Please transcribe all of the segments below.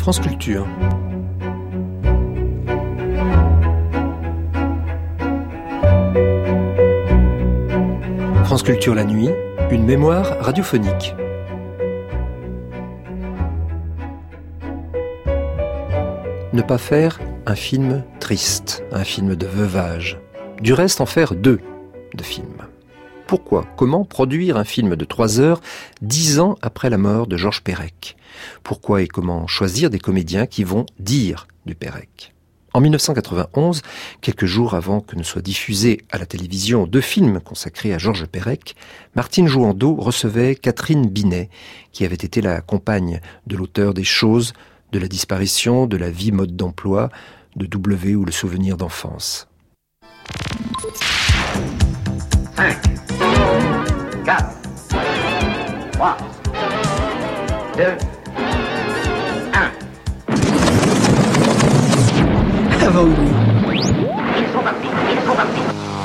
France Culture. France Culture la nuit, une mémoire radiophonique. Ne pas faire un film triste, un film de veuvage. Du reste, en faire 2 de films. Pourquoi, comment produire un film de 3 heures 10 ans après la mort de Georges Perec? Pourquoi et comment choisir des comédiens qui vont dire du Perec? En 1991, quelques jours avant que ne soient diffusés à la télévision 2 films consacrés à Georges Perec, Martine Jouandeau recevait Catherine Binet, qui avait été la compagne de l'auteur des Choses, de la disparition, de la vie mode d'emploi, de W ou le souvenir d'enfance. 5, 4, 3, 2, 1. Avant lui. Ils sont partis, ils sont partis.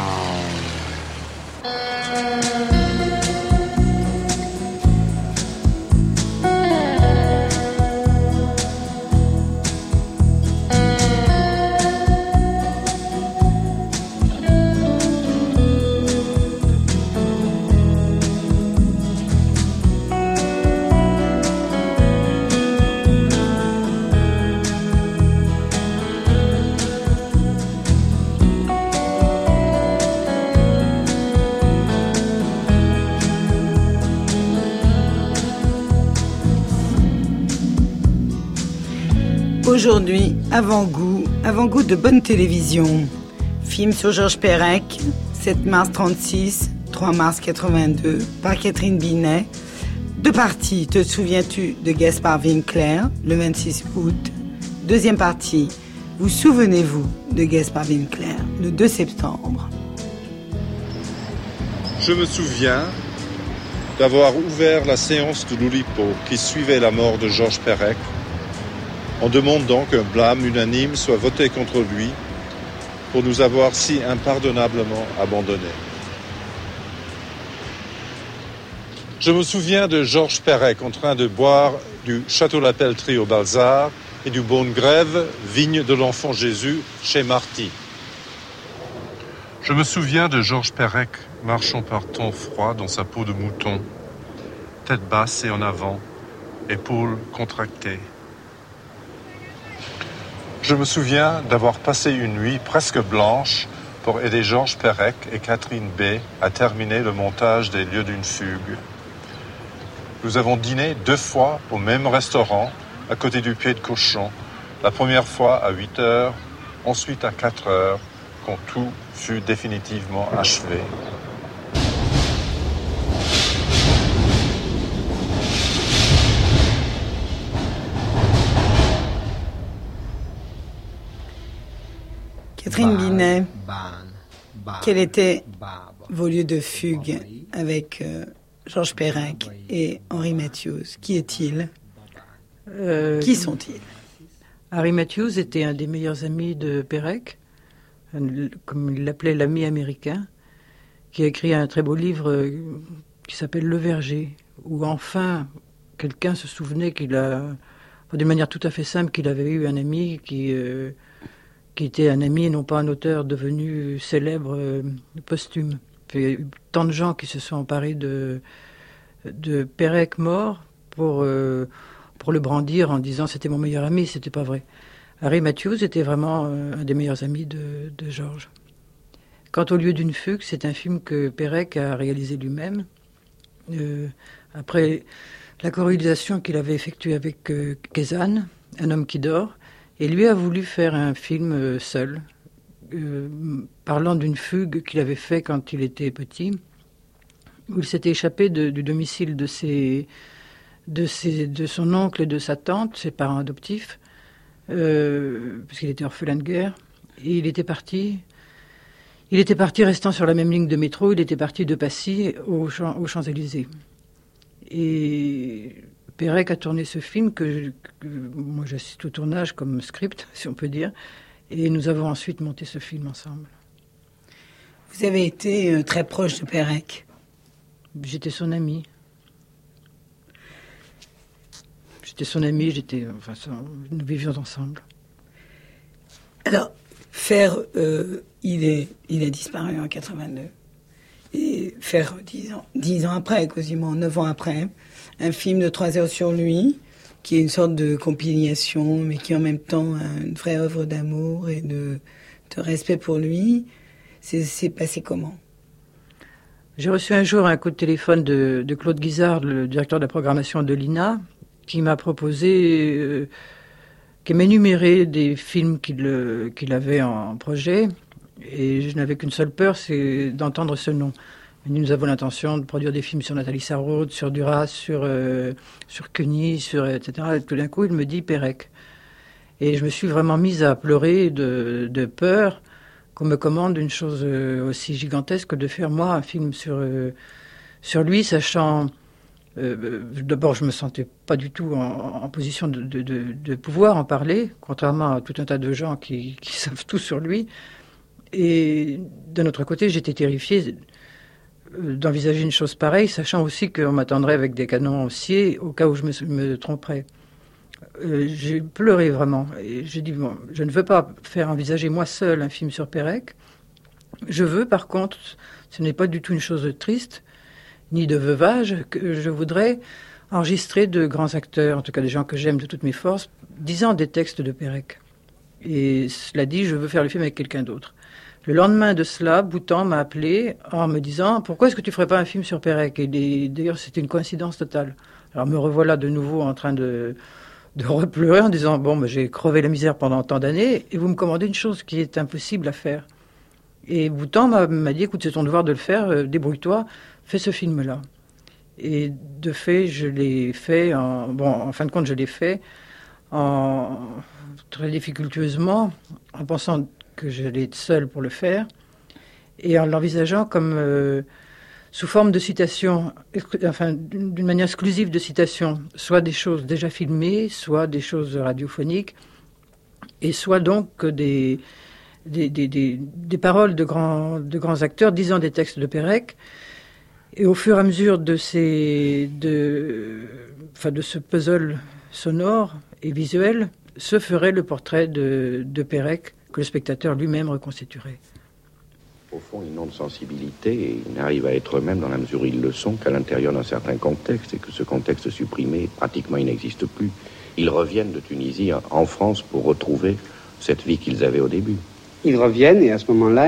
Aujourd'hui, avant-goût de bonne télévision. Film sur Georges Perec, 7 mars 36, 3 mars 82, par Catherine Binet. 2 parties, te souviens-tu de Gaspard Winkler, le 26 août. Deuxième partie, vous souvenez-vous de Gaspard Winkler, le 2 septembre. Je me souviens d'avoir ouvert la séance de l'Oulipo qui suivait la mort de Georges Perec, en demandant qu'un blâme unanime soit voté contre lui pour nous avoir si impardonnablement abandonnés. Je me souviens de Georges Perec en train de boire du Château La Pelletrie au Balzar et du Beaune Grève, vigne de l'Enfant Jésus, chez Marty. Je me souviens de Georges Perec marchant par temps froid dans sa peau de mouton, tête basse et en avant, épaules contractées. Je me souviens d'avoir passé une nuit presque blanche pour aider Georges Perec et Catherine B. à terminer le montage des Lieux d'une fugue. Nous avons dîné 2 fois au même restaurant, à côté du Pied de Cochon. La première fois à 8 heures, ensuite à 4 heures, quand tout fut définitivement achevé. Catherine Binet, quels étaient vos lieux de fugue avec Georges Perec et Henri Matthews? Qui est-il? Qui sont-ils? Henri Matthews était un des meilleurs amis de Perec, comme il l'appelait l'ami américain, qui a écrit un très beau livre qui s'appelle Le Verger, où enfin quelqu'un se souvenait qu'il a, d'une manière tout à fait simple, qu'il avait eu un ami qui était un ami et non pas un auteur devenu célèbre posthume. Il y a eu tant de gens qui se sont emparés de Perec mort pour le brandir en disant c'était mon meilleur ami, c'était pas vrai. Henri Matthews était vraiment un des meilleurs amis de Georges. Quant au lieu d'une fugue, c'est un film que Perec a réalisé lui-même. Après la co-réalisation qu'il avait effectuée avec Kézanne, Un homme qui dort, et lui a voulu faire un film seul, parlant d'une fugue qu'il avait fait quand il était petit, où il s'était échappé du domicile de son oncle et de sa tante, ses parents adoptifs, puisqu'il était orphelin de guerre, et il était parti restant sur la même ligne de métro, il était parti de Passy aux Champs-Élysées. Et Perec a tourné ce film que moi j'assiste au tournage comme script, si on peut dire, et nous avons ensuite monté ce film ensemble. Vous avez été très proche de Perec. J'étais son ami. j'étais son ami, nous vivions ensemble. Alors, il a disparu en 82. Et faire 10 ans après, quasiment 9 ans après, un film de 3 heures sur lui, qui est une sorte de compilation, mais qui en même temps a une vraie œuvre d'amour et de respect pour lui. C'est passé comment ? J'ai reçu un jour un coup de téléphone de Claude Guizard, le directeur de la programmation de l'INA, qui m'a proposé, qui m'énumérait des films qu'il avait en projet. Et je n'avais qu'une seule peur, c'est d'entendre ce nom. Nous avons l'intention de produire des films sur Nathalie Sarraute, sur Duras, sur Cuny, etc. Et tout d'un coup, il me dit Pérec. Et je me suis vraiment mise à pleurer de peur qu'on me commande une chose aussi gigantesque que de faire, moi, un film sur lui, sachant... d'abord, je me sentais pas du tout en position de pouvoir en parler, contrairement à tout un tas de gens qui savent tout sur lui. Et d'un autre côté, j'étais terrifiée d'envisager une chose pareille, sachant aussi qu'on m'attendrait avec des canons sciés au cas où je me tromperais. J'ai pleuré vraiment. Et j'ai dit, bon, je ne veux pas faire envisager moi seule un film sur Pérec. Je veux, par contre, ce n'est pas du tout une chose triste, ni de veuvage, que je voudrais enregistrer de grands acteurs, en tout cas des gens que j'aime de toutes mes forces, disant des textes de Pérec. Et cela dit, je veux faire le film avec quelqu'un d'autre. Le lendemain de cela, Boutan m'a appelé en me disant « Pourquoi est-ce que tu ne ferais pas un film sur Pérec ?» Et d'ailleurs, c'était une coïncidence totale. Alors me revoilà de nouveau en train de repleurer en disant « Bon, j'ai crevé la misère pendant tant d'années et vous me commandez une chose qui est impossible à faire. » Et Boutan m'a dit « Écoute, c'est ton devoir de le faire, débrouille-toi, fais ce film-là. » Et de fait, je l'ai fait, en fin de compte, je l'ai fait très difficultueusement, en pensant que j'allais être seule pour le faire, et en l'envisageant comme sous forme de citation, enfin d'une manière exclusive de citation, soit des choses déjà filmées, soit des choses radiophoniques, et soit donc des paroles de grands acteurs disant des textes de Pérec. Et au fur et à mesure de ce puzzle sonore et visuel, se ferait le portrait de Pérec que le spectateur lui-même reconstituerait. Au fond, ils n'ont de sensibilité et ils n'arrivent à être eux-mêmes dans la mesure où ils le sont qu'à l'intérieur d'un certain contexte et que ce contexte supprimé, pratiquement, il n'existe plus. Ils reviennent de Tunisie en France pour retrouver cette vie qu'ils avaient au début. Ils reviennent et à ce moment-là,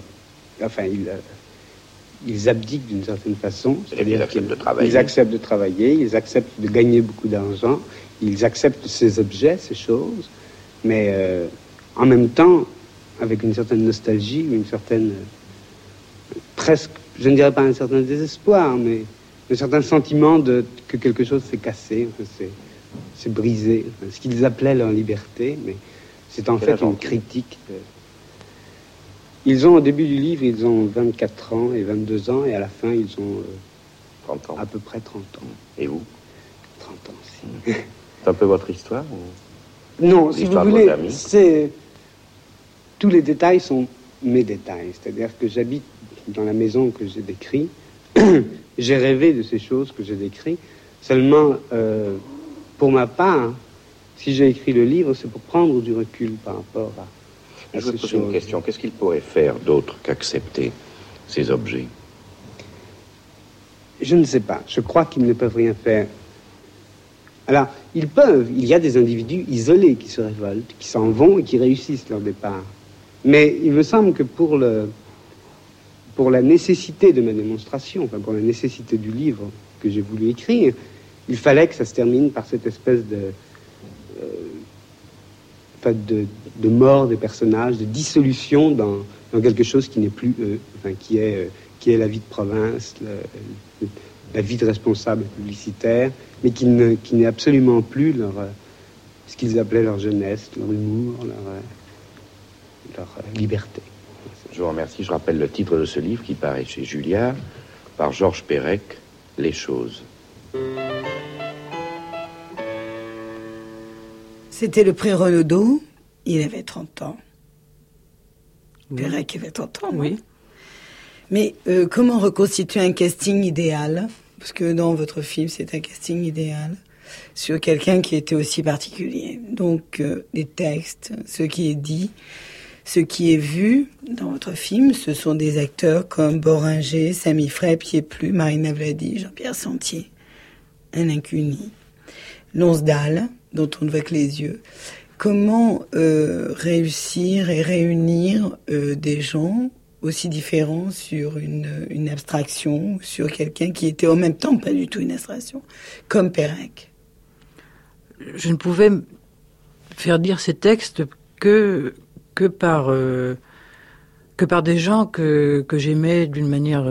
ils abdiquent d'une certaine façon. C'est-à-dire qu'ils acceptent de travailler. Ils acceptent de travailler, ils acceptent de gagner beaucoup d'argent, ils acceptent ces objets, ces choses, mais en même temps, avec une certaine nostalgie, une certaine, presque, je ne dirais pas un certain désespoir, mais un certain sentiment que quelque chose s'est cassé, c'est brisé, ce qu'ils appelaient leur liberté, mais c'est en fait une critique. Ils ont, au début du livre, ils ont 24 ans et 22 ans, et à la fin, ils ont 30 ans. À peu près 30 ans. Et vous? 30 ans aussi. C'est un peu votre histoire ou... Non, si vous voulez, tous les détails sont mes détails. C'est-à-dire que j'habite dans la maison que j'ai décrite. J'ai rêvé de ces choses que j'ai décrites. Seulement, pour ma part, si j'ai écrit le livre, c'est pour prendre du recul par rapport à je vais poser une question. Qu'est-ce qu'ils pourraient faire d'autre qu'accepter ces objets? Je ne sais pas. Je crois qu'ils ne peuvent rien faire. Alors, ils peuvent. Il y a des individus isolés qui se révoltent, qui s'en vont et qui réussissent leur départ. Mais il me semble que pour la nécessité de ma démonstration, enfin pour la nécessité du livre que j'ai voulu écrire, il fallait que ça se termine par cette espèce de mort des personnages, de dissolution dans quelque chose qui n'est plus eux, enfin, qui est la vie de province, la vie de responsable publicitaire, mais qui n'est absolument plus ce qu'ils appelaient leur jeunesse, leur humour, leur liberté. Je vous remercie. Je rappelle le titre de ce livre qui paraît chez Julliard, par Georges Pérec, Les choses. C'était le prix Renaudot, il avait 30 ans. Oui. Pérec avait 30 ans, oui. Mais comment reconstituer un casting idéal? Parce que dans votre film, c'est un casting idéal. sur quelqu'un qui était aussi particulier. Donc, les textes, ce qui est dit, ce qui est vu dans votre film, ce sont des acteurs comme Boringer, Samy Frey, Pieplu, Marina Vladi, Jean-Pierre Sentier, Alain Cuny, Lonsdal, dont on ne voit que les yeux. Comment réussir et réunir des gens aussi différents sur une abstraction, sur quelqu'un qui était en même temps pas du tout une abstraction, comme Perec? Je ne pouvais faire dire ces textes que par des gens que j'aimais d'une manière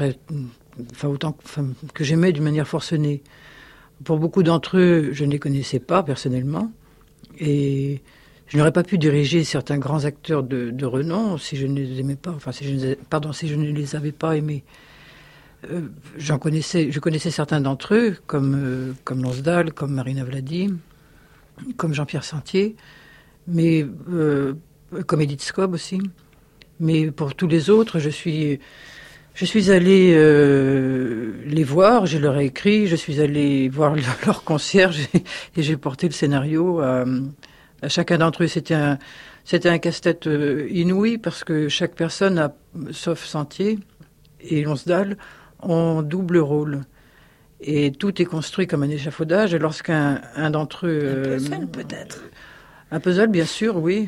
que j'aimais d'une manière forcenée. Pour beaucoup d'entre eux, je ne les connaissais pas personnellement, et je n'aurais pas pu diriger certains grands acteurs de renom si je ne les aimais pas, si je ne les avais pas aimés. Je connaissais certains d'entre eux, comme Lonsdal, comme Marina Vladi, comme Jean-Pierre Sentier, mais comme Edith Scobb aussi. Mais pour tous les autres, je suis allée les voir, je leur ai écrit, je suis allée voir leur concert et j'ai porté le scénario à chacun d'entre eux. C'était un casse-tête inouï parce que chaque personne, sauf Sentier et Lonsdal, ont double rôle. Et tout est construit comme un échafaudage. Et lorsqu'un d'entre eux... Un puzzle, peut-être. Un puzzle, bien sûr, oui.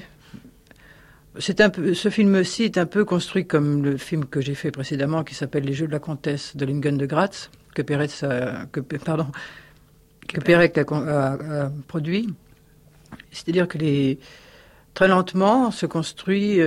Ce film-ci est un peu construit comme le film que j'ai fait précédemment, qui s'appelle Les Jeux de la Comtesse de Lingen de Gratz, que Perec a produit. C'est-à-dire que très lentement se construit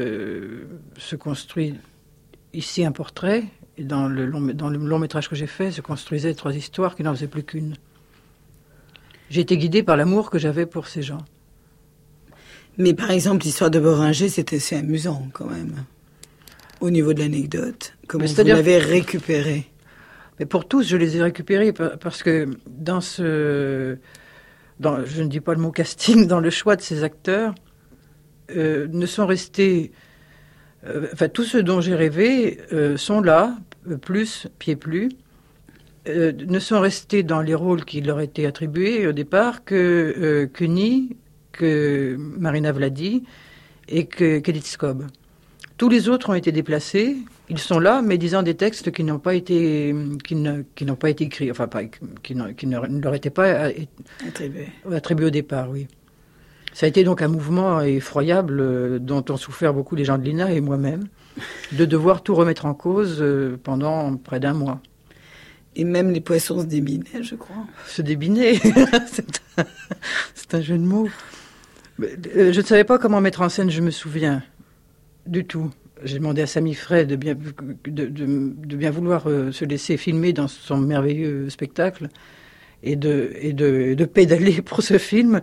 ici un portrait, et dans le long métrage que j'ai fait, se construisaient 3 histoires qui n'en faisaient plus qu'une. J'ai été guidée par l'amour que j'avais pour ces gens. Mais par exemple, l'histoire de Boringer, c'était assez amusant quand même, au niveau de l'anecdote. Comment vous l'avez récupéré? Mais pour tous, je les ai récupérés parce que je ne dis pas le mot casting, dans le choix de ces acteurs, ne sont restés... tous ceux dont j'ai rêvé sont là, plus Pieplu, ne sont restés dans les rôles qui leur étaient attribués au départ que Cuny, que Marina Vladi et qu'Edith Scobb. Tous les autres ont été déplacés. Ils sont là, mais disant des textes qui n'ont pas été écrits, qui ne leur étaient pas attribués au départ, oui. Ça a été donc un mouvement effroyable dont ont souffert beaucoup les gens de l'INA et moi-même, de devoir tout remettre en cause pendant près d'1 mois. Et même les poissons se débinaient, je crois. Se débinaient c'est un jeu de mots. Je ne savais pas comment mettre en scène, je me souviens, du tout. J'ai demandé à Samy Frey de bien vouloir se laisser filmer dans son merveilleux spectacle et de pédaler pour ce film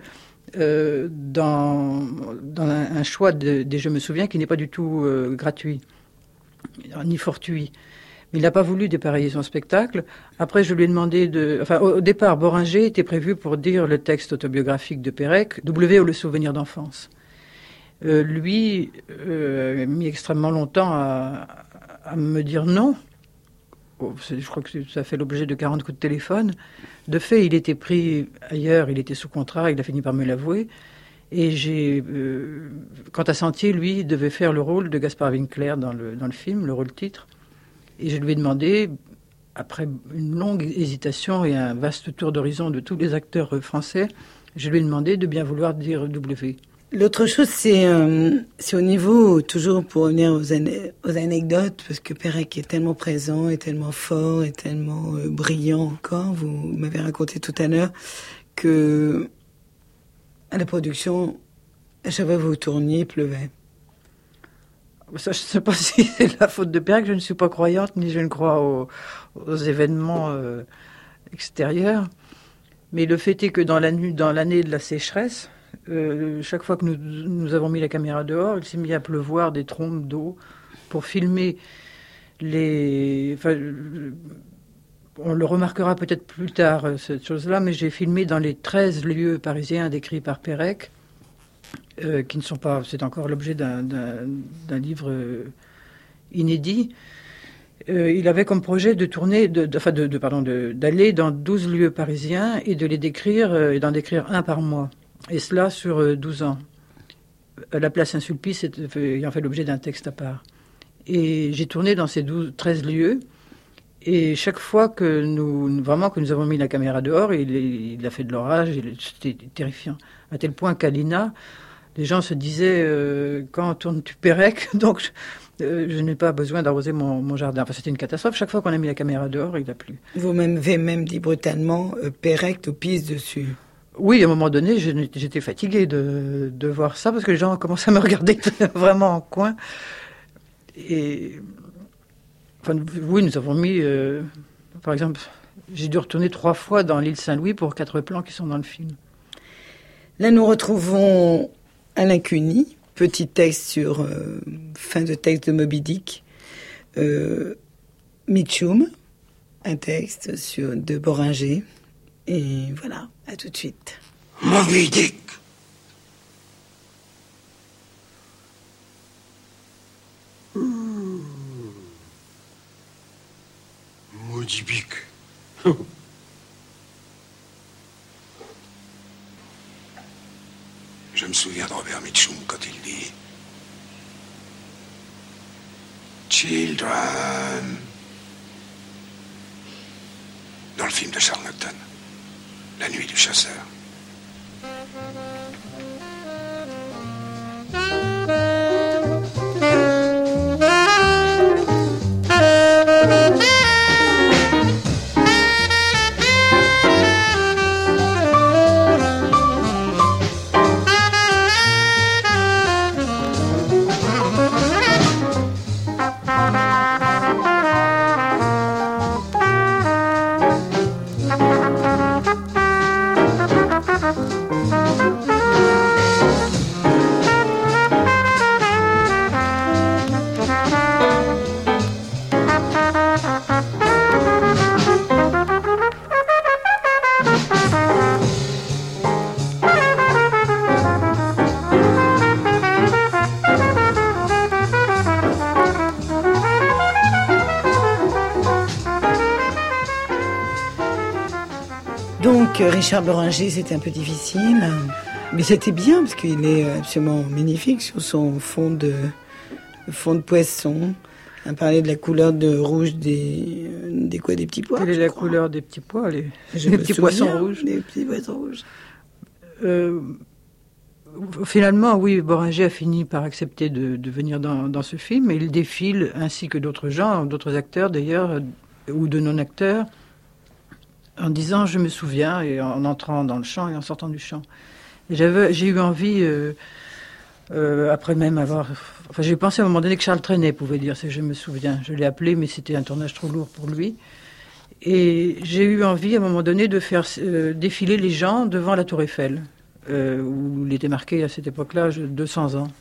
dans un choix des Je me souviens qui n'est pas du tout gratuit, ni fortuit. Il n'a pas voulu dépareiller son spectacle. Après, je lui ai demandé au départ, Boringer était prévu pour dire le texte autobiographique de Perec, W ou le souvenir d'enfance. Lui a mis extrêmement longtemps à me dire non. Je crois que ça fait l'objet de 40 coups de téléphone. De fait, il était pris ailleurs, il était sous contrat, il a fini par me l'avouer. Et quant à Sentier, lui, devait faire le rôle de Gaspard Winkler dans le film, le rôle titre. Et je lui ai demandé, après une longue hésitation et un vaste tour d'horizon de tous les acteurs français, je lui ai demandé de bien vouloir dire W. L'autre chose, c'est au niveau, toujours pour revenir aux anecdotes, parce que Perec est tellement présent, et tellement fort, et tellement brillant encore. Vous m'avez raconté tout à l'heure que à la production, à chaque fois que vous tourniez, il pleuvait. Ça, je ne sais pas si c'est la faute de Perec, je ne suis pas croyante, ni je ne crois aux événements extérieurs. Mais le fait est que dans l'année de la sécheresse, chaque fois que nous avons mis la caméra dehors, il s'est mis à pleuvoir des trombes d'eau pour filmer on le remarquera peut-être plus tard, cette chose-là, mais j'ai filmé dans les 13 lieux parisiens décrits par Perec, qui ne sont pas... C'est encore l'objet d'un livre inédit. Il avait comme projet de tourner, d'aller dans 12 lieux parisiens et de les décrire, et d'en décrire un par mois. Et cela sur 12 ans. La place Saint-Sulpice ayant fait l'objet d'un texte à part. Et j'ai tourné dans ces 13 lieux. Et chaque fois que nous avons mis la caméra dehors, il a fait de l'orage, c'était terrifiant. À tel point qu'à l'INA, les gens se disaient, quand tournes-tu Pérec, donc je n'ai pas besoin d'arroser mon jardin. Enfin, c'était une catastrophe. Chaque fois qu'on a mis la caméra dehors, il a plu. Vous-même avez même dit brutalement, Pérec te pisse dessus. Oui, à un moment donné, j'étais fatiguée de voir ça, parce que les gens commençaient à me regarder vraiment en coin. Et... Enfin, oui, nous avons mis... par exemple, j'ai dû retourner 3 fois dans l'île Saint-Louis pour 4 plans qui sont dans le film. Là, nous retrouvons Alain Cuny, petit texte sur... fin de texte de Moby Dick. Mitchum, un texte de Boringer. Et voilà, à tout de suite. Moby Dick. Moby Dick. Je me souviens de Robert Mitchum quand il dit Children. Dans le film de Charles Nocton, La nuit du chasseur. Richard Boringer, c'était un peu difficile, mais c'était bien parce qu'il est absolument magnifique sur son fond de poisson. On a parlé de la couleur de rouge des petits pois. Quelle est la couleur des petits pois, les petits poissons rouges? Les petits poissons rouges. Finalement, oui, Boringer a fini par accepter de venir dans ce film. Et il défile, ainsi que d'autres gens, d'autres acteurs d'ailleurs, ou de non-acteurs, en disant « je me souviens » et en entrant dans le champ et en sortant du champ. Et j'ai eu envie, après même avoir... Enfin, j'ai pensé à un moment donné que Charles Trenet pouvait dire « je me souviens ». Je l'ai appelé, mais c'était un tournage trop lourd pour lui. Et j'ai eu envie, à un moment donné, de faire défiler les gens devant la Tour Eiffel, où il était marqué à cette époque-là 200 ans.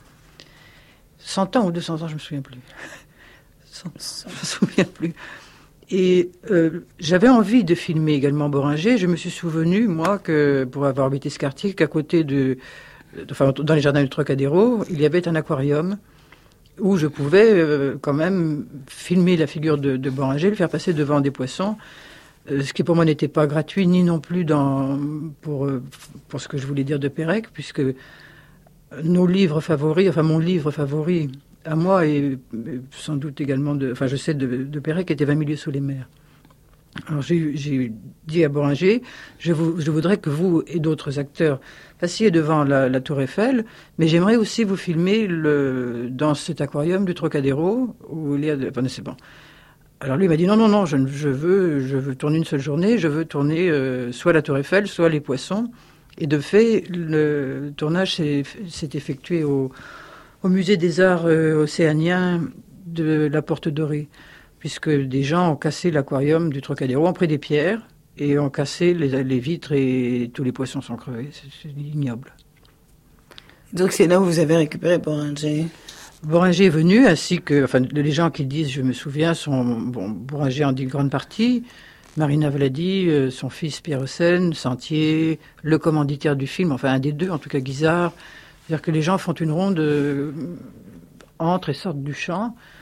100 ans ou 200 ans, je ne me souviens plus. 100 ans, je ne me souviens plus. Et j'avais envie de filmer également Boringer. Je me suis souvenu, moi, que pour avoir habité ce quartier, qu'à côté dans les jardins du Trocadéro, il y avait un aquarium où je pouvais quand même filmer la figure de Boringer, le faire passer devant des poissons, ce qui pour moi n'était pas gratuit, ni non plus pour ce que je voulais dire de Pérec, puisque nos livres favoris, enfin mon livre favori à moi et sans doute également je sais de Pérec était 20 milieux sous les mers. Alors j'ai dit à Boringer, je voudrais que vous et d'autres acteurs passiez devant la Tour Eiffel, mais j'aimerais aussi vous filmer dans cet aquarium du Trocadéro où il y a c'est bon. Alors lui m'a dit non, je veux tourner une seule journée, je veux tourner soit la Tour Eiffel, soit les poissons. Et de fait, le tournage s'est effectué au musée des Arts océaniens de la Porte Dorée, puisque des gens ont cassé l'aquarium du Trocadéro, ont pris des pierres et ont cassé les vitres et tous les poissons sont crevés. C'est ignoble. Donc c'est là où vous avez récupéré Boringer. Boringer est venu, ainsi que les gens qui disent « je me souviens » sont... Boringer en dit une grande partie, Marina Vladi, son fils Pierre Haussen, Sentier, le commanditaire du film, un des deux, en tout cas Guizard. C'est-à-dire que les gens font une ronde, entrent et sortent du champ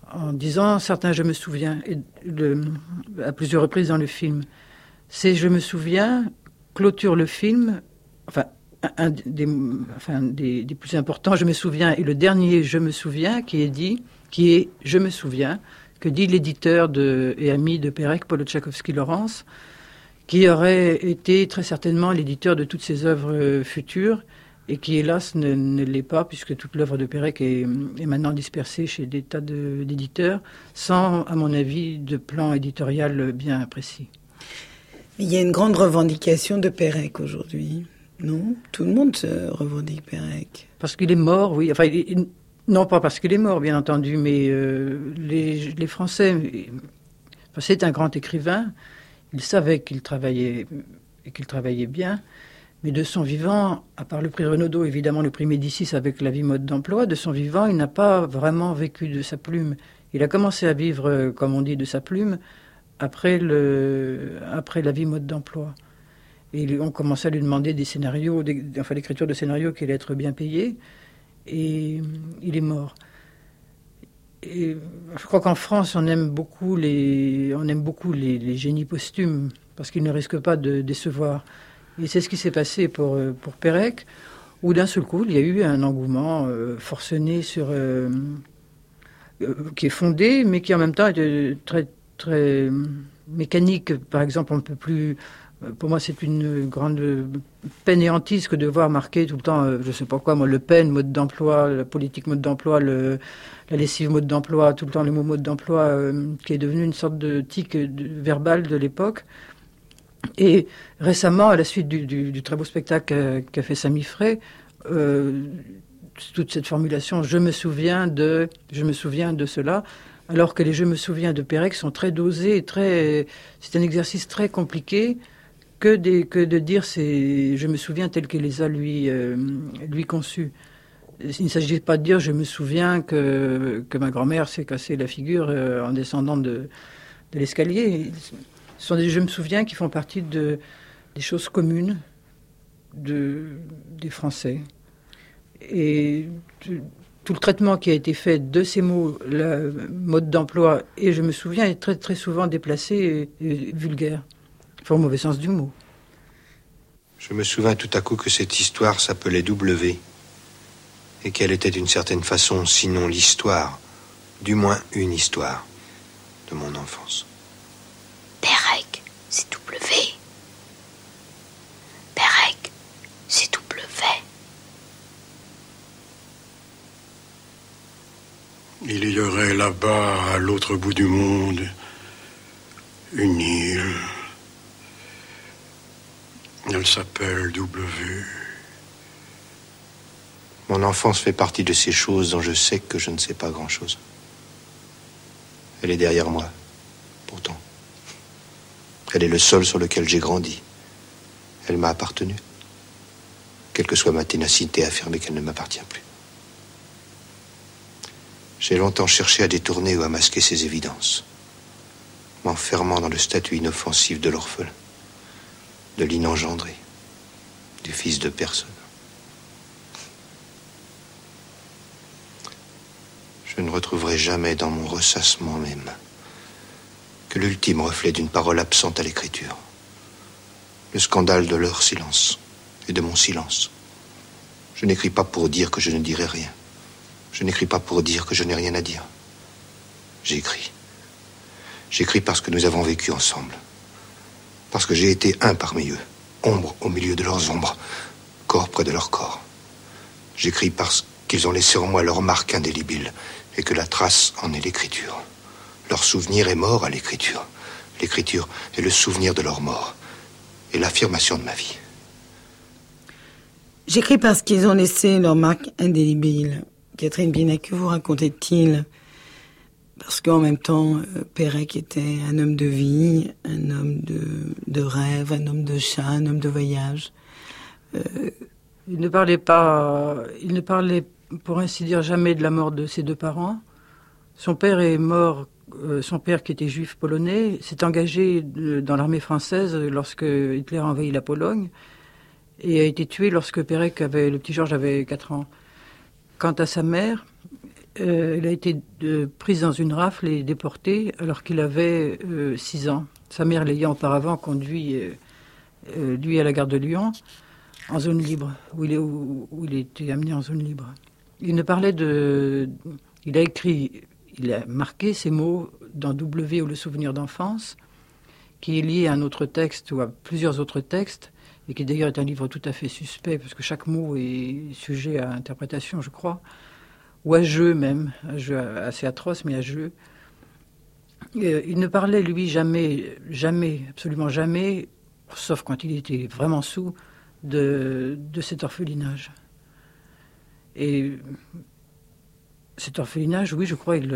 en disant certains je me souviens, à plusieurs reprises dans le film. C'est je me souviens clôture le film, enfin un des plus importants, je me souviens, et le dernier je me souviens qui est je me souviens, que dit l'éditeur et ami de Pérec, Paul Tchaikovsky-Laurence, qui aurait été très certainement l'éditeur de toutes ses œuvres futures, et qui, hélas, ne l'est pas, puisque toute l'œuvre de Pérec est maintenant dispersée chez des tas d'éditeurs, sans, à mon avis, de plan éditorial bien précis. Il y a une grande revendication de Pérec aujourd'hui, non ? Tout le monde se revendique Pérec. Parce qu'il est mort, oui. Enfin, non, pas parce qu'il est mort, bien entendu, mais les Français... Enfin, c'est un grand écrivain. Il savait qu'il travaillait, et qu'il travaillait bien. Mais de son vivant, à part le prix Renaudot, évidemment le prix Médicis avec la vie mode d'emploi, de son vivant, il n'a pas vraiment vécu de sa plume. Il a commencé à vivre, comme on dit, de sa plume après la vie mode d'emploi. Et on commençait à lui demander des scénarios, l'écriture de scénarios qui allait être bien payée. Et il est mort. Et je crois qu'en France, on aime beaucoup les génies posthumes, parce qu'ils ne risquent pas de décevoir. Et c'est ce qui s'est passé pour Pérec, où d'un seul coup, il y a eu un engouement forcené qui est fondé, mais qui en même temps est très, très mécanique. Par exemple, on ne peut plus... Pour moi, c'est une grande peine et hantise que de voir marquer tout le temps, je ne sais pas quoi, moi, Le Pen, mode d'emploi, la politique mode d'emploi, la lessive mode d'emploi, tout le temps le mot mode d'emploi, qui est devenu une sorte de tic verbal de l'époque. Et récemment, à la suite du très beau spectacle qu'a fait Samy Frey, toute cette formulation « je me souviens de cela », alors que les « je me souviens » de Pérec sont très dosés, c'est un exercice très compliqué que de dire « je me souviens » tel qu'il les a lui conçus. Il ne s'agit pas de dire « je me souviens que ma grand-mère s'est cassé la figure en descendant de l'escalier ». Ce sont des « je me souviens » qui font partie des choses communes des Français. Et tout le traitement qui a été fait de ces mots, le mode d'emploi et « je me souviens » est très, très souvent déplacé et vulgaire. Enfin, au mauvais sens du mot. Je me souviens tout à coup que cette histoire s'appelait W et qu'elle était d'une certaine façon, sinon l'histoire, du moins une histoire de mon enfance. Pérec, c'est W. Pérec, c'est W. Il y aurait là-bas, à l'autre bout du monde, une île. Elle s'appelle W. Mon enfance fait partie de ces choses dont je sais que je ne sais pas grand-chose. Elle est derrière moi, pourtant. Elle est le sol sur lequel j'ai grandi. Elle m'a appartenu. Quelle que soit ma ténacité, affirmer qu'elle ne m'appartient plus. J'ai longtemps cherché à détourner ou à masquer ces évidences, m'enfermant dans le statut inoffensif de l'orphelin, de l'inengendré, du fils de personne. Je ne retrouverai jamais dans mon ressassement même que l'ultime reflet d'une parole absente à l'écriture, le scandale de leur silence et de mon silence. Je n'écris pas pour dire que je ne dirai rien. Je n'écris pas pour dire que je n'ai rien à dire. J'écris. J'écris parce que nous avons vécu ensemble. Parce que j'ai été un parmi eux, ombre au milieu de leurs ombres, corps près de leur corps. J'écris parce qu'ils ont laissé en moi leur marque indélébile et que la trace en est l'écriture. Leur souvenir est mort à l'écriture. L'écriture est le souvenir de leur mort et l'affirmation de ma vie. J'écris parce qu'ils ont laissé leur marque indélébile. Catherine Binet, que vous racontait-il ? Parce qu'en même temps, Pérec était un homme de vie, un homme de rêve, un homme de chat, un homme de voyage. Il ne parlait pour ainsi dire jamais de la mort de ses deux parents. Son père est mort, son père qui était juif polonais, s'est engagé dans l'armée française lorsque Hitler a envahi la Pologne et a été tué lorsque Pérec le petit Georges avait 4 ans. Quant à sa mère, elle a été prise dans une rafle et déportée alors qu'il avait 6 ans. Sa mère l'ayant auparavant conduit, lui, à la gare de Lyon, en zone libre, où il était amené en zone libre. Il a marqué ces mots dans W ou le souvenir d'enfance, qui est lié à un autre texte ou à plusieurs autres textes, et qui d'ailleurs est un livre tout à fait suspect, parce que chaque mot est sujet à interprétation, je crois, ou à jeu même, un jeu assez atroce, mais à jeu. Il ne parlait, lui, jamais, absolument jamais, sauf quand il était vraiment saoul, de cet orphelinage. Et cet orphelinage, oui, je crois, il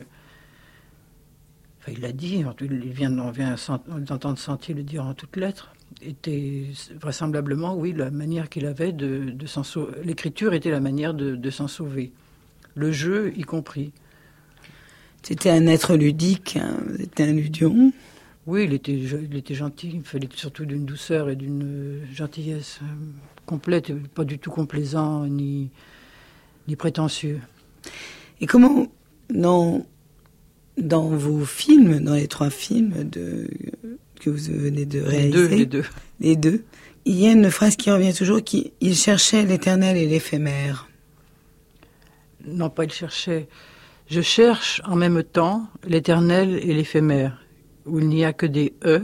l'a dit, on vient d'entendre Sentier le dire en toutes lettres, était vraisemblablement, oui, la manière qu'il avait de s'en sauver. L'écriture était la manière de s'en sauver. Le jeu y compris. C'était un être ludique, hein. C'était un ludion. Oui, il était gentil. Il fallait surtout d'une douceur et d'une gentillesse complète, pas du tout complaisant ni prétentieux. Et comment, dans vos films, dans les 3 films que vous venez de réaliser, les deux, il y a une phrase qui revient toujours, il cherchait l'éternel et l'éphémère. Non, pas il cherchait. Je cherche en même temps l'éternel et l'éphémère, où il n'y a que des E.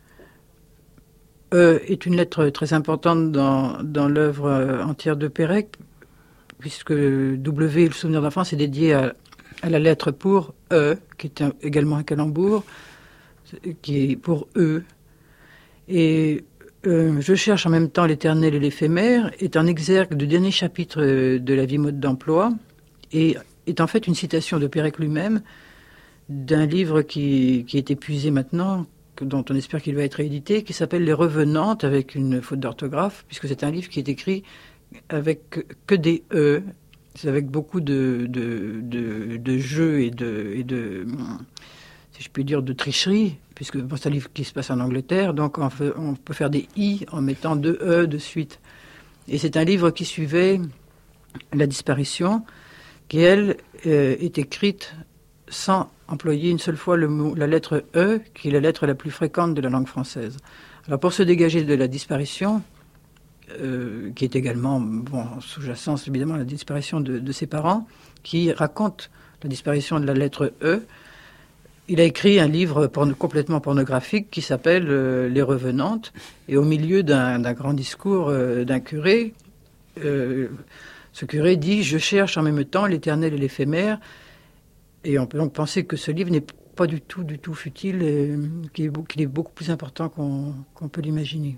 E est une lettre très importante dans l'œuvre entière de Pérec, puisque W, le souvenir d'enfance, est dédié à la lettre pour E, qui est également un calembour, qui est pour E. Et je cherche en même temps l'éternel et l'éphémère est un exergue du dernier chapitre de La vie mode d'emploi, et est en fait une citation de Pérec lui-même d'un livre qui est épuisé maintenant, dont on espère qu'il va être réédité, qui s'appelle Les Revenantes, avec une faute d'orthographe, puisque c'est un livre qui est écrit avec que des E, avec beaucoup de jeux et de si je puis dire, de tricherie, puisque c'est un livre qui se passe en Angleterre, donc on peut faire des I en mettant 2 E de suite. Et c'est un livre qui suivait La disparition, qui, elle, est écrite sans employer une seule fois la lettre E, qui est la lettre la plus fréquente de la langue française. Alors pour se dégager de la disparition, qui est également, en sous-jacence évidemment, la disparition de ses parents, qui raconte la disparition de la lettre E, il a écrit un livre complètement pornographique qui s'appelle Les Revenantes, et au milieu d'un grand discours d'un curé, ce curé dit « Je cherche en même temps l'éternel et l'éphémère », et on peut donc penser que ce livre n'est pas du tout futile, et qu'il est beaucoup plus important qu'on peut l'imaginer.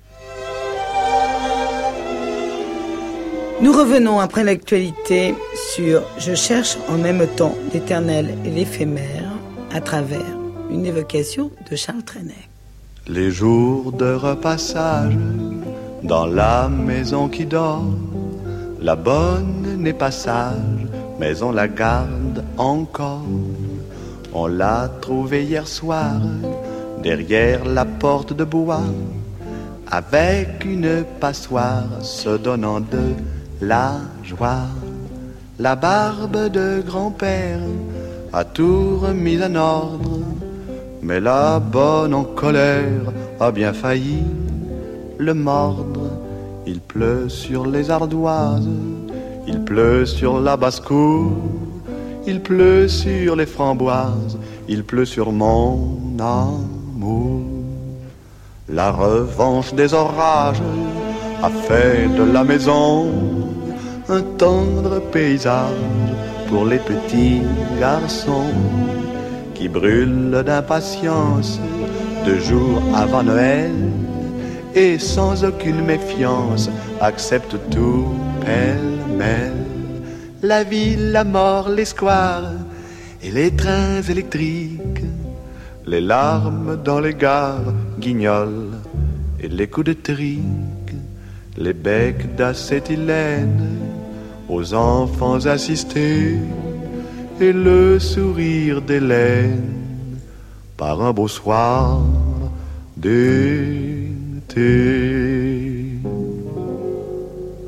Nous revenons après l'actualité sur « Je cherche en même temps l'éternel et l'éphémère » à travers une évocation de Charles Trenet. Les jours de repassage dans la maison qui dort, la bonne n'est pas sage, mais on la garde encore. On l'a trouvée hier soir derrière la porte de bois, avec une passoire se donnant de la joie. La barbe de grand-père a tout remis en ordre, mais la bonne en colère a bien failli le mordre. Il pleut sur les ardoises, il pleut sur la basse-cour, il pleut sur les framboises, il pleut sur mon amour. La revanche des orages a fait de la maison un tendre paysage pour les petits garçons qui brûlent d'impatience 2 jours avant Noël et sans aucune méfiance acceptent tout pêle-mêle. La ville, la mort, les squares et les trains électriques, les larmes dans les gares, guignols et les coups de trique, les becs d'acétylène aux enfants assistés et le sourire d'Hélène par un beau soir d'été.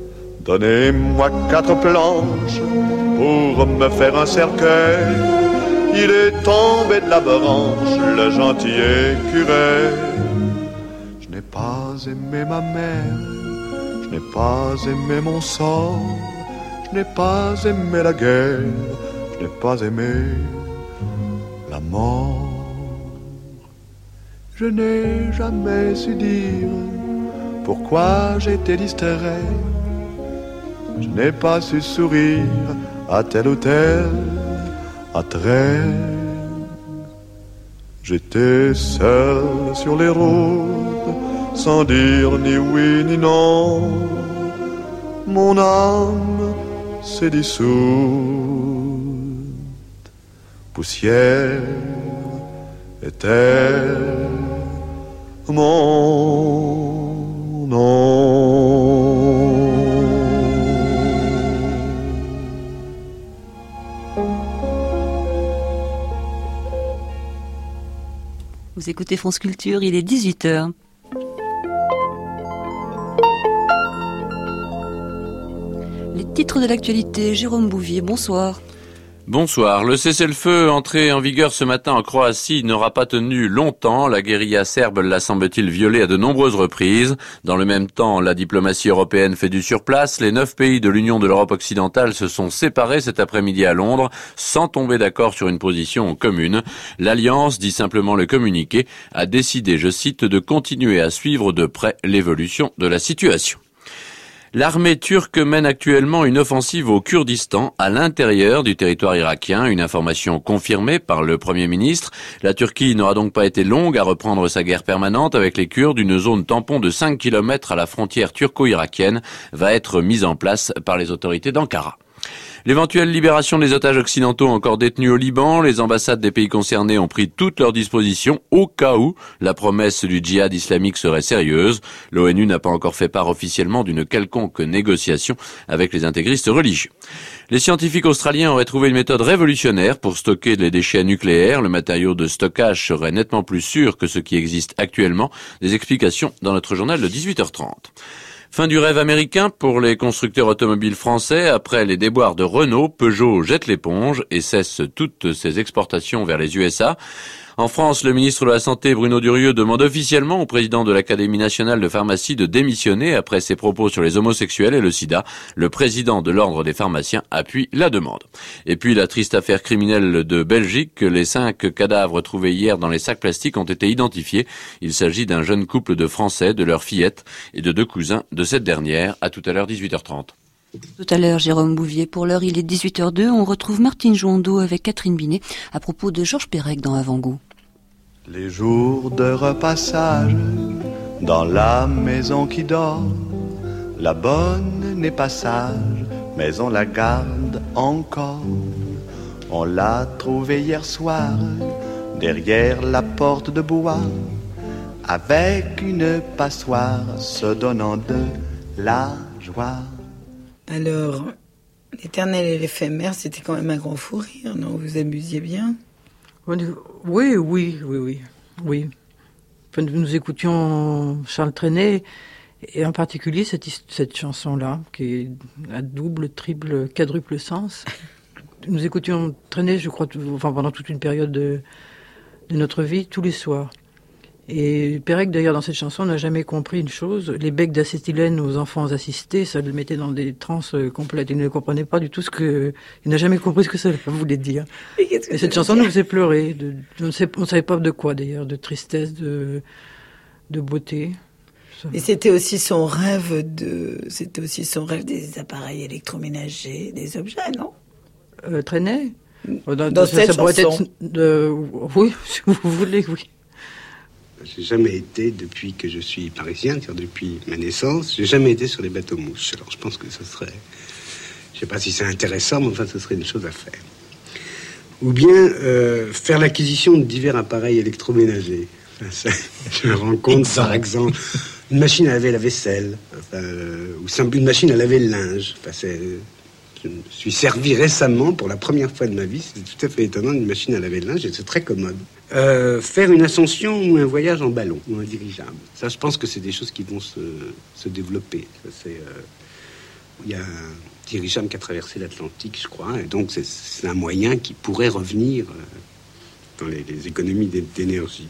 Donnez-moi 4 planches pour me faire un cercueil. Il est tombé de la branche, le gentil écureuil. Je n'ai pas aimé ma mère, je n'ai pas aimé mon sort, je n'ai pas aimé la guerre, je n'ai pas aimé la mort. Je n'ai jamais su dire pourquoi j'étais distrait. Je n'ai pas su sourire à tel ou tel attrait. J'étais seul sur les routes, sans dire ni oui ni non. Mon âme s'est dissoute, poussière était mon nom. Vous écoutez France Culture, il est 18h. Les titres de l'actualité, Jérôme Bouvier, bonsoir. Bonsoir. Le cessez-le-feu entré en vigueur ce matin en Croatie n'aura pas tenu longtemps. La guérilla serbe l'a semble-t-il violé à de nombreuses reprises. Dans le même temps, la diplomatie européenne fait du surplace. Les 9 pays de l'Union de l'Europe occidentale se sont séparés cet après-midi à Londres sans tomber d'accord sur une position commune. L'Alliance, dit simplement le communiqué, a décidé, je cite, de continuer à suivre de près l'évolution de la situation. L'armée turque mène actuellement une offensive au Kurdistan, à l'intérieur du territoire irakien, une information confirmée par le Premier ministre. La Turquie n'aura donc pas été longue à reprendre sa guerre permanente avec les Kurdes. Une zone tampon de 5 km à la frontière turco-irakienne va être mise en place par les autorités d'Ankara. L'éventuelle libération des otages occidentaux encore détenus au Liban, les ambassades des pays concernés ont pris toutes leurs dispositions au cas où la promesse du djihad islamique serait sérieuse. L'ONU n'a pas encore fait part officiellement d'une quelconque négociation avec les intégristes religieux. Les scientifiques australiens auraient trouvé une méthode révolutionnaire pour stocker les déchets nucléaires. Le matériau de stockage serait nettement plus sûr que ce qui existe actuellement. Des explications dans notre journal de 18h30. Fin du rêve américain pour les constructeurs automobiles français. Après les déboires de Renault, Peugeot jette l'éponge et cesse toutes ses exportations vers les USA. En France, le ministre de la Santé, Bruno Durieux, demande officiellement au président de l'Académie nationale de pharmacie de démissionner après ses propos sur les homosexuels et le sida. Le président de l'Ordre des pharmaciens appuie la demande. Et puis la triste affaire criminelle de Belgique. Les 5 cadavres trouvés hier dans les sacs plastiques ont été identifiés. Il s'agit d'un jeune couple de Français, de leur fillette et de 2 cousins de cette dernière. À tout à l'heure, 18h30. Tout à l'heure, Jérôme Bouvier. Pour l'heure, il est 18h02. On retrouve Martine Jouandeau avec Catherine Binet à propos de Georges Perec dans Avant-goût. Les jours de repassage dans la maison qui dort, la bonne n'est pas sage, mais on la garde encore. On l'a trouvée hier soir, derrière la porte de bois, avec une passoire se donnant de la joie. Alors, l'éternel et l'éphémère, c'était quand même un grand fou rire, non? Vous amusiez bien? Oui. Nous écoutions Charles Trenet, et en particulier cette chanson-là, qui est à double, triple, quadruple sens. Nous écoutions Trenet, je crois, pendant toute une période de notre vie, tous les soirs. Et Perec, d'ailleurs, dans cette chanson, n'a jamais compris une chose. Les becs d'acétylène aux enfants assistés, ça le mettait dans des transes complètes. Il ne comprenait pas du tout il n'a jamais compris ce que ça voulait dire. Et cette chanson nous faisait pleurer. On ne savait pas de quoi, d'ailleurs, de tristesse, de beauté. Et c'était aussi son rêve des appareils électroménagers, des objets, non? Trenet? Dans cette chanson. Oui, si vous voulez, oui. J'ai jamais été, depuis que je suis parisien, c'est-à-dire depuis ma naissance, j'ai jamais été sur les bateaux mouches. Alors je pense que ce serait, je sais pas si c'est intéressant, mais enfin ce serait une chose à faire. Ou bien faire l'acquisition de divers appareils électroménagers. Enfin, je me rends compte, par exemple, une machine à laver la vaisselle, ou une machine à laver le linge. Enfin, je me suis servi récemment, pour la première fois de ma vie, c'était tout à fait étonnant, d'une machine à laver le linge, et c'est très commode. Faire une ascension ou un voyage en ballon, ou un dirigeable. Ça, je pense que c'est des choses qui vont se développer. Ça, Il y a un dirigeable qui a traversé l'Atlantique, je crois, et donc c'est un moyen qui pourrait revenir dans les économies d'énergie.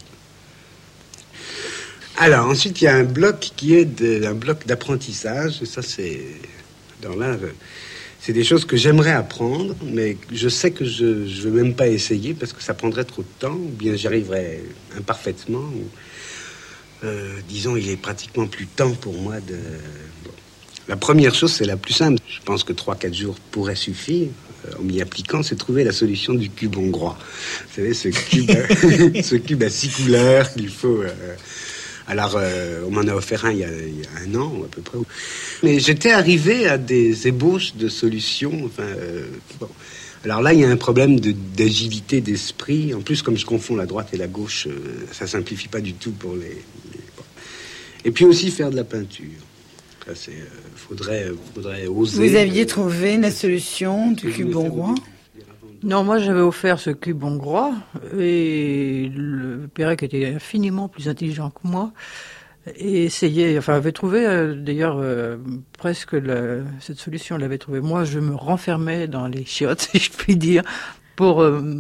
Alors, ensuite, il y a un bloc qui est un bloc d'apprentissage, et ça, c'est... Alors là, c'est des choses que j'aimerais apprendre, mais je sais que je ne veux même pas essayer, parce que ça prendrait trop de temps, ou bien j'y arriverais imparfaitement, ou, disons, il est pratiquement plus temps pour moi de... Bon. La première chose, c'est la plus simple. Je pense que 3-4 jours pourraient suffire. En m'y appliquant, c'est trouver la solution du cube hongrois. Vous savez, ce cube à 6 couleurs qu'il faut... Alors, on m'en a offert un il y a 1 an, à peu près. Mais j'étais arrivé à des ébauches de solutions. Enfin, bon. Alors là, il y a un problème d'agilité d'esprit. En plus, comme je confonds la droite et la gauche, ça simplifie pas du tout pour les... Bon. Et puis aussi faire de la peinture. Ça, faudrait oser. Vous aviez trouvé la solution du cube hongrois ? Non, moi j'avais offert ce cube hongrois et le Pérec était infiniment plus intelligent que moi et avait trouvé d'ailleurs presque cette solution, l'avait trouvée. Moi je me renfermais dans les chiottes, si je puis dire, pour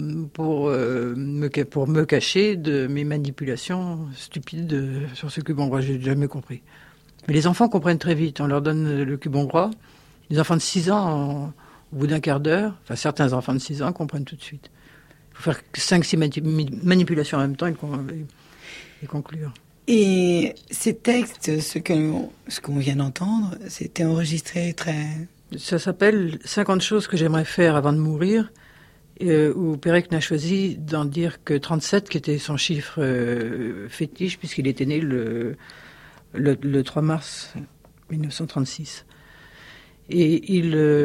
me cacher de mes manipulations stupides sur ce cube hongrois. J'ai jamais compris. Mais les enfants comprennent très vite. On leur donne le cube hongrois. Les enfants de 6 ans... Au bout d'un quart d'heure, certains enfants de 6 ans comprennent tout de suite. Il faut faire 5-6 manipulations en même temps et conclure. Et ces textes, ce qu'on vient d'entendre, c'était enregistré très... Ça s'appelle 50 choses que j'aimerais faire avant de mourir, où Pérec n'a choisi d'en dire que 37, qui était son chiffre fétiche, puisqu'il était né le 3 mars 1936. Et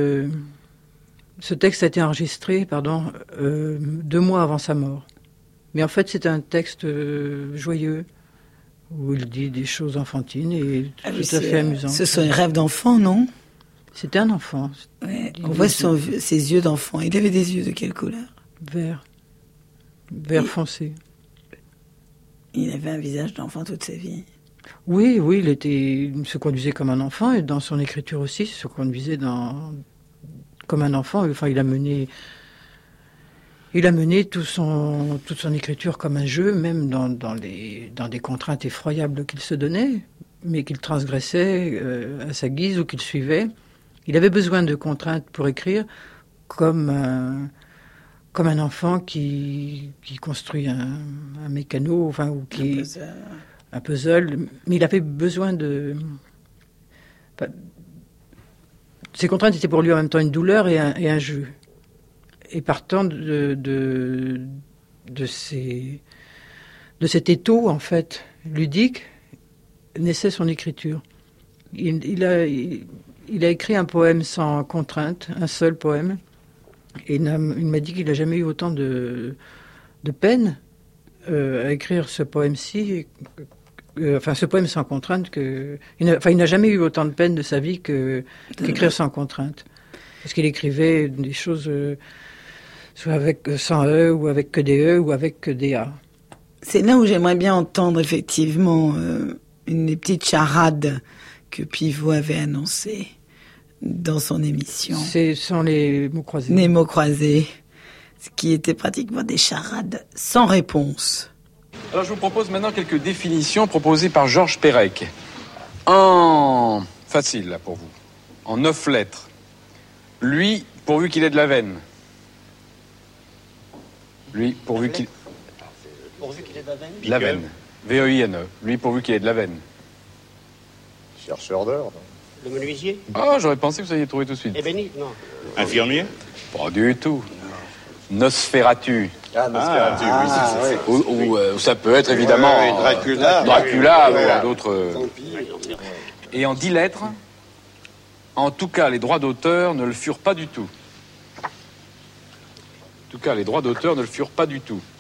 ce texte a été enregistré, 2 mois avant sa mort. Mais en fait, c'est un texte joyeux, où il dit des choses enfantines et tout à fait amusantes. Ce sont les rêves d'enfant, non ? C'était un enfant. Ouais, on voit ses yeux d'enfant. Il avait des yeux de quelle couleur ? Vert foncé. Il avait un visage d'enfant toute sa vie. Oui, il se conduisait comme un enfant, et dans son écriture aussi, il se conduisait comme un enfant. Enfin, il a mené toute son écriture comme un jeu, même dans des contraintes effroyables qu'il se donnait, mais qu'il transgressait à sa guise ou qu'il suivait. Il avait besoin de contraintes pour écrire, comme un enfant qui construit un mécano, ou qui... Un puzzle, mais il avait besoin de... Ces contraintes étaient pour lui en même temps une douleur et un jeu. Et partant de cet étau, en fait, ludique, naissait son écriture. Il a écrit un poème sans contrainte, un seul poème, et il m'a dit qu'il n'a jamais eu autant de peine à écrire ce poème-ci... ce poème sans contrainte, il n'a jamais eu autant de peine de sa vie qu'écrire sans contrainte. Parce qu'il écrivait des choses soit sans E, ou avec que des E, ou avec que des A. C'est là où j'aimerais bien entendre effectivement une des petites charades que Pivot avait annoncées dans son émission. Ce sont les mots croisés. Les mots croisés, ce qui étaient pratiquement des charades sans réponse. Alors je vous propose maintenant quelques définitions proposées par Georges Perec. En facile là pour vous. En 9 lettres. Lui, pourvu qu'il ait de la veine. Lui, pourvu qu'il... Pourvu qu'il ait de la veine. La veine. V-E-I-N-E. Lui, pourvu qu'il ait de la veine. Chercheur d'or. Le menuisier. Ah, j'aurais pensé que vous alliez trouver tout de suite. Ébéniste, non. Infirmier. Pas du tout. Nosferatu. Nosferatu, oui. Ou ça peut être évidemment Dracula ou d'autres. Et en 10 lettres, en tout cas, les droits d'auteur ne le furent pas du tout. En tout cas, les droits d'auteur ne le furent pas du tout.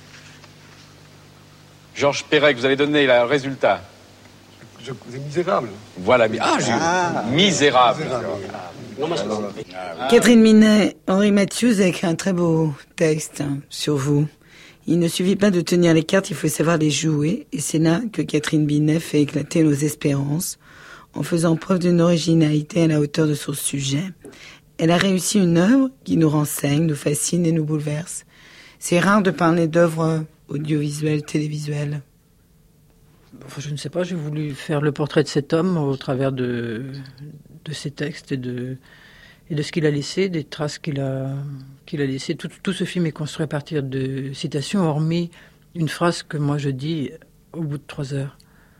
Georges Perec, vous avez donné le résultat. C'est misérable. Voilà, misérable. Catherine Binet, Henri Matthews a écrit un très beau texte sur vous. Il ne suffit pas de tenir les cartes, il faut savoir les jouer. Et c'est là que Catherine Binet fait éclater nos espérances en faisant preuve d'une originalité à la hauteur de son sujet. Elle a réussi une œuvre qui nous renseigne, nous fascine et nous bouleverse. C'est rare de parler d'œuvres audiovisuelles, télévisuelles. Enfin, je ne sais pas, j'ai voulu faire le portrait de cet homme au travers de ses textes et de ce qu'il a laissé, des traces qu'il a laissées. Tout ce film est construit à partir de citations, hormis une phrase que moi je dis au bout de 3 heures.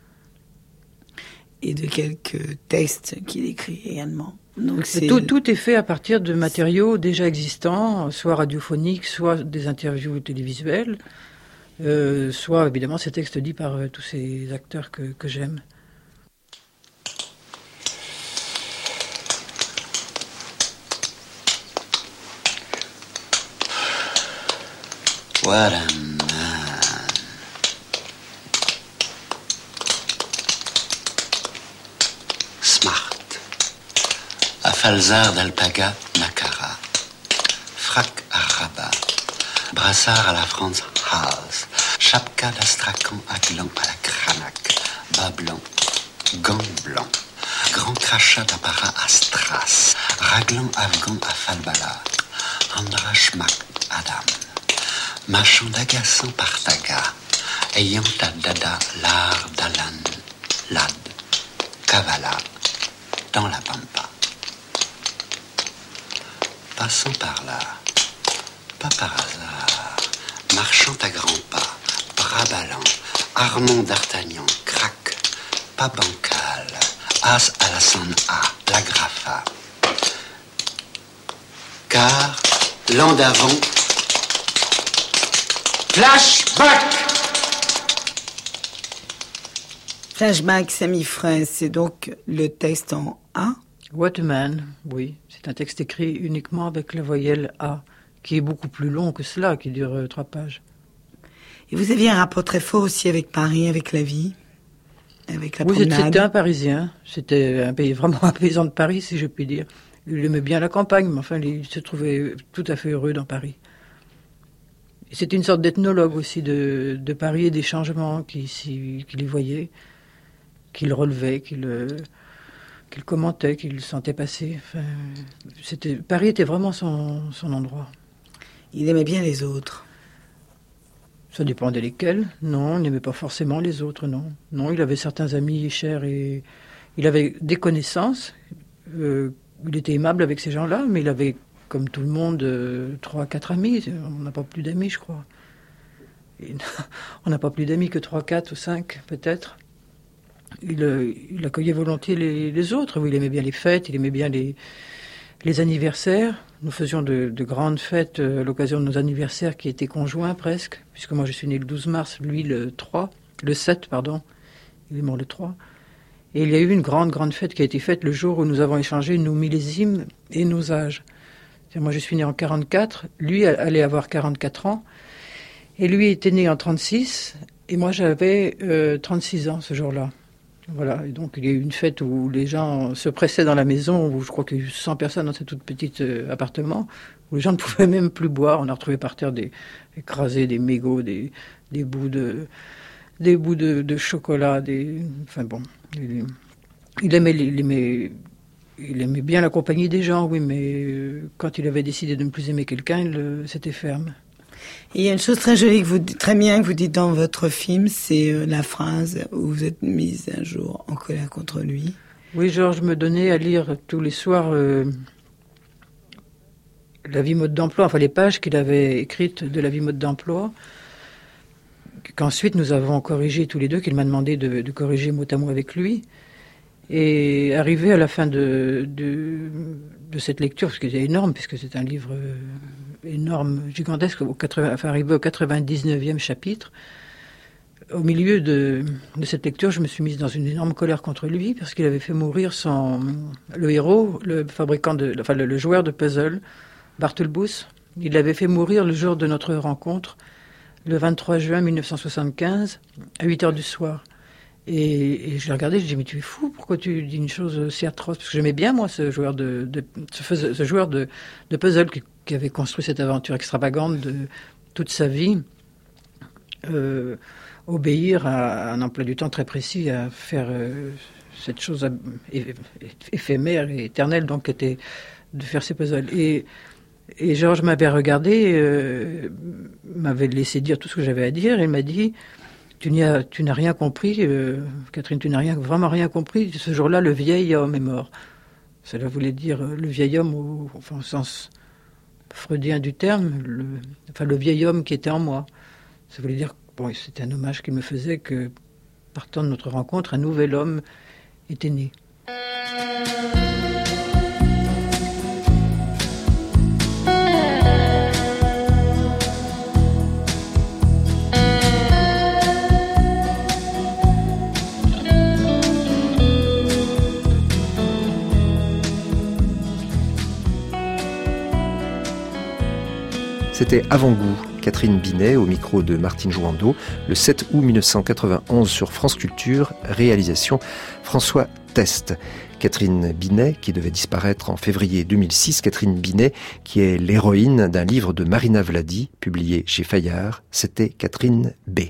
Et de quelques textes qu'il écrit également. Donc tout est fait à partir de matériaux déjà existants, soit radiophoniques, soit des interviews télévisuelles, soit évidemment ces textes dits par tous ces acteurs que j'aime. What a man. Smart. Afalzar d'alpaga Macara. Frac à rabat. Brassard à la Franz Haas. Chapka d'Astrakhan à gland à la Cranac. Bas blanc. Gants blancs. Grand crachat d'apparat à Strass. Raglan afghan à Falbala. Andrashmak Adam. Marchand d'agaçant Partaga, ayant à dada l'art d'Alan, Lad, Kavala, dans la pampa. Passant par là, pas par hasard, marchant à grands pas, bras ballants, Armand d'Artagnan, crac, pas bancal, as à la San A, la Graffa. Car, l'an d'avant, Flashback. Flashback, Sami Frey, c'est donc le texte en A. What a man, oui. C'est un texte écrit uniquement avec la voyelle A, qui est beaucoup plus long que cela, qui dure 3 pages. Et vous aviez un rapport très fort aussi avec Paris, avec la vie, avec la promenade. Oui, c'était un Parisien. C'était vraiment un paysan de Paris, si je puis dire. Il aimait bien la campagne, mais enfin, il se trouvait tout à fait heureux dans Paris. C'était une sorte d'ethnologue aussi de Paris et des changements qu'il y voyait, qu'il relevait, qu'il commentait, qu'il sentait passer. Enfin, Paris était vraiment son endroit. Il aimait bien les autres. Ça dépendait lesquels. Non, il n'aimait pas forcément les autres, non. Non, il avait certains amis chers et il avait des connaissances. Il était aimable avec ces gens-là, mais il avait, comme tout le monde, 3 à 4 amis. On n'a pas plus d'amis, je crois. On n'a pas plus d'amis que 3, 4 ou 5, peut-être. Il accueillait volontiers les autres. Oui, il aimait bien les fêtes, il aimait bien les anniversaires. Nous faisions de grandes fêtes à l'occasion de nos anniversaires qui étaient conjoints presque, puisque moi je suis né le 12 mars, lui le 7, pardon. Il est mort le 3. Et il y a eu une grande fête qui a été faite le jour où nous avons échangé nos millésimes et nos âges. Moi, je suis né en 44, lui allait avoir 44 ans, et lui était né en 36, et moi j'avais 36 ans ce jour-là. Voilà, et donc il y a eu une fête où les gens se pressaient dans la maison, où je crois qu'il y a eu 100 personnes dans ce tout petit appartement, où les gens ne pouvaient même plus boire. On a retrouvé par terre écrasés des mégots, des bouts de chocolat, enfin bon, il aimait bien la compagnie des gens, oui, mais quand il avait décidé de ne plus aimer quelqu'un, c'était ferme. Et il y a une chose très jolie très bien que vous dites dans votre film, c'est la phrase où vous êtes mise un jour en colère contre lui. Oui, Georges me donnait à lire tous les soirs la vie mode d'emploi, enfin les pages qu'il avait écrites de la vie mode d'emploi, qu'ensuite nous avons corrigé tous les deux, qu'il m'a demandé de corriger mot à mot avec lui. Et arrivé à la fin de cette lecture, parce que c'est énorme, puisque c'est un livre énorme, gigantesque, arrivé au 99e chapitre, au milieu de cette lecture, je me suis mise dans une énorme colère contre lui, parce qu'il avait fait mourir le héros, le joueur de puzzle, Barthelbus. Il l'avait fait mourir le jour de notre rencontre, le 23 juin 1975, à 8h du soir. Et je l'ai regardé, je lui ai dit, mais tu es fou, pourquoi tu dis une chose si atroce? Parce que j'aimais bien, moi, ce joueur de puzzle qui avait construit cette aventure extravagante de toute sa vie, obéir à un emploi du temps très précis, à faire cette chose éphémère et éternelle, donc, était de faire ces puzzles. Et Georges m'avait regardé, m'avait laissé dire tout ce que j'avais à dire, et il m'a dit, tu n'as rien compris, Catherine, tu n'as vraiment rien compris. Ce jour-là, le vieil homme est mort. Cela voulait dire le vieil homme au sens freudien du terme, le vieil homme qui était en moi. Ça voulait dire, c'était un hommage qu'il me faisait, que partant de notre rencontre, un nouvel homme était né. C'était Avant-goût, Catherine Binet au micro de Martine Jouandeau, le 7 août 1991 sur France Culture, réalisation François Test. Catherine Binet, qui devait disparaître en février 2006, Catherine Binet, qui est l'héroïne d'un livre de Marina Vladi, publié chez Fayard, c'était Catherine B.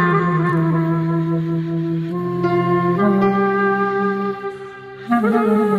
Mm-hmm.